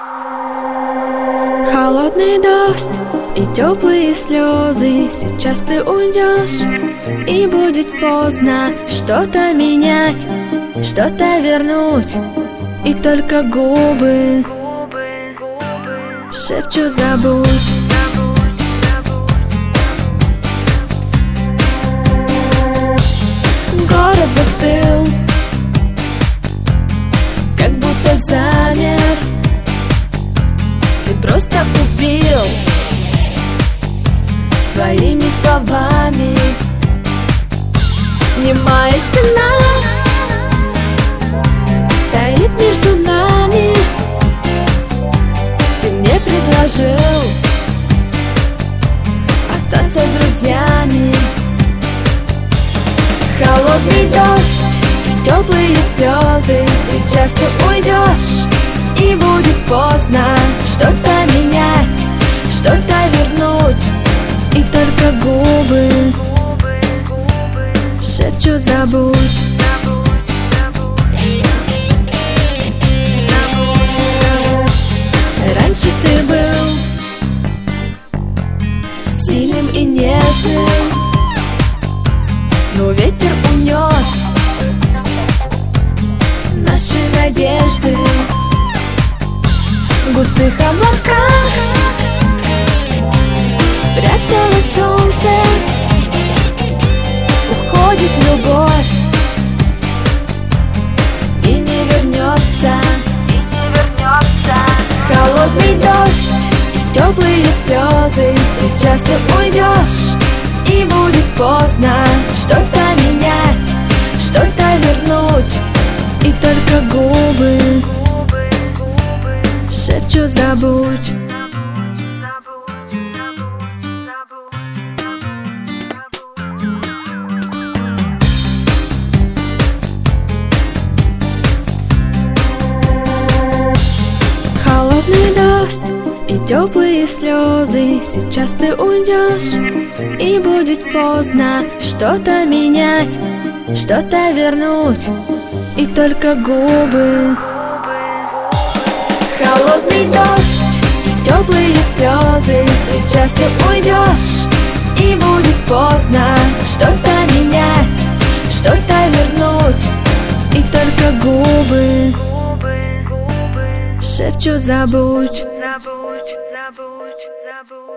Холодный дождь и теплые слезы. Сейчас ты уйдешь, и будет поздно что-то менять, что-то вернуть. И только губы шепчут: забудь. Город застыл, как будто замер. Ты просто убил своими словами. Немая стена стоит между нами. Ты мне предложил остаться друзьями. Холодный дождь, теплые слезы. Сейчас ты уйдешь, и будет поздно что-то менять, что-то вернуть. И только губы шепчут: забудь. Раньше ты был сильным и нежным, но ветер унес наши надежды. В густых облаках спряталось солнце. Уходит любовь и не вернется. Холодный дождь, теплые слезы. Сейчас ты уйдешь, и будет поздно что-то менять, что-то вернуть. И только губы шепчут: забудь. Холодный дождь и теплые слезы. Сейчас ты уйдешь, и будет поздно что-то менять, что-то вернуть. И только губы. Холодный дождь, теплые слезы. Сейчас ты уйдешь, и будет поздно что-то менять, что-то вернуть. И только губы шепчут: забудь.